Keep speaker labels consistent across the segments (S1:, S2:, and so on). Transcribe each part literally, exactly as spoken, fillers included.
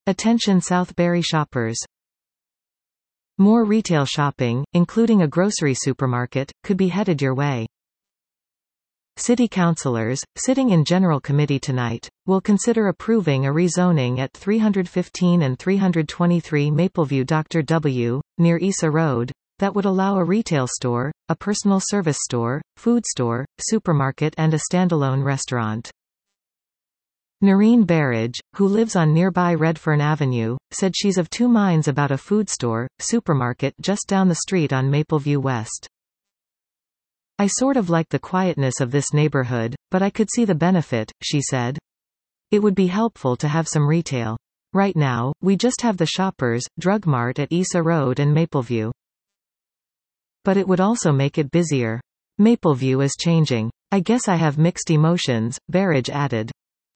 S1: Attention South Barrie shoppers. More retail shopping, including a grocery supermarket, could be headed your way. City councillors, sitting in General Committee tonight, will consider approving a rezoning at three fifteen and three twenty-three Mapleview Doctor W, near Isa Road, that would allow a retail store, a personal service store, food store, supermarket and a standalone restaurant. Noreen Berridge, who lives on nearby Redfern Avenue, said she's of two minds about a food store, supermarket just down the street on Mapleview West. I sort of like the quietness of this neighborhood, but I could see the benefit, she said. It would be helpful to have some retail. Right now, we just have the Shoppers Drug Mart at Isa Road and Mapleview. But it would also make it busier. Mapleview is changing. I guess I have mixed emotions, Berridge added.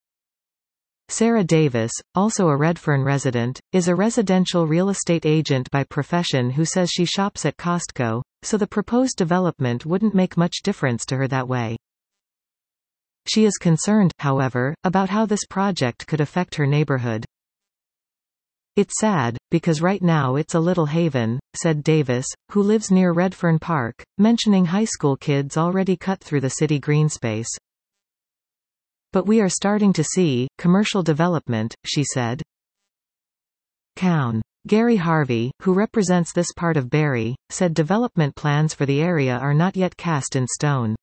S1: Sarah Davis, also a Redfern resident, is a residential real estate agent by profession who says she shops at Costco, so the proposed development wouldn't make much difference to her that way. She is concerned, however, about how this project could affect her neighborhood. It's sad, because right now it's a little haven, said Davis, who lives near Redfern Park, mentioning high school kids already cut through the city green space. But we are starting to see commercial development, she said. Cown. Gary Harvey, who represents this part of Barrie, said development plans for the area are not yet cast in stone.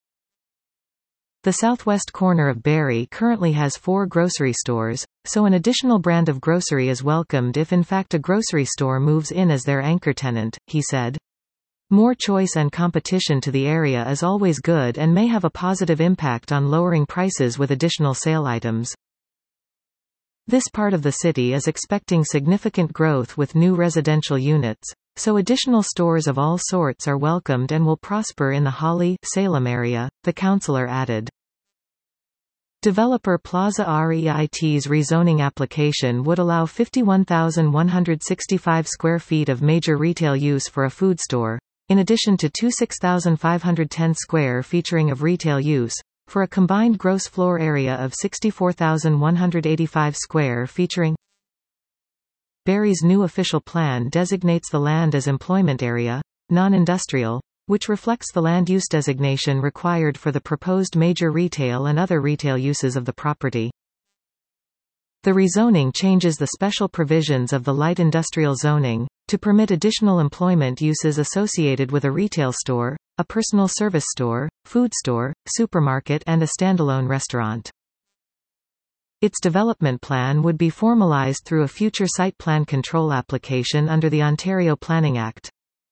S1: The southwest corner of Barrie currently has four grocery stores, so an additional brand of grocery is welcomed if in fact a grocery store moves in as their anchor tenant, he said. More choice and competition to the area is always good and may have a positive impact on lowering prices with additional sale items. This part of the city is expecting significant growth with new residential units, so additional stores of all sorts are welcomed and will prosper in the Holly, Salem area, the councillor added. Developer Plaza REIT's rezoning application would allow fifty-one thousand one hundred sixty-five square feet of major retail use for a food store, in addition to twenty-six thousand five hundred ten square featuring of retail use, for a combined gross floor area of sixty-four thousand one hundred eighty-five square featuring. Barrie's new official plan designates the land as employment area, non-industrial, which reflects the land use designation required for the proposed major retail and other retail uses of the property. The rezoning changes the special provisions of the light industrial zoning, to permit additional employment uses associated with a retail store, a personal service store, food store, supermarket and a standalone restaurant. Its development plan would be formalized through a future site plan control application under the Ontario Planning Act.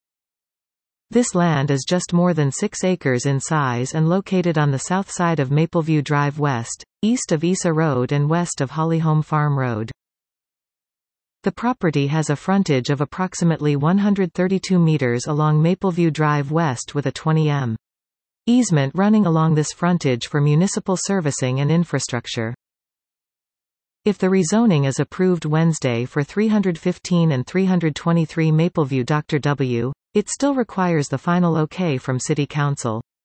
S1: This land is just more than six acres in size and located on the south side of Mapleview Drive West, east of Isa Road and west of Hollyholme Farm Road. The property has a frontage of approximately one hundred thirty-two meters along Mapleview Drive West with a twenty meter easement running along this frontage for municipal servicing and infrastructure. If the rezoning is approved Wednesday for three fifteen and three twenty-three Mapleview Doctor W, it still requires the final okay from City Council.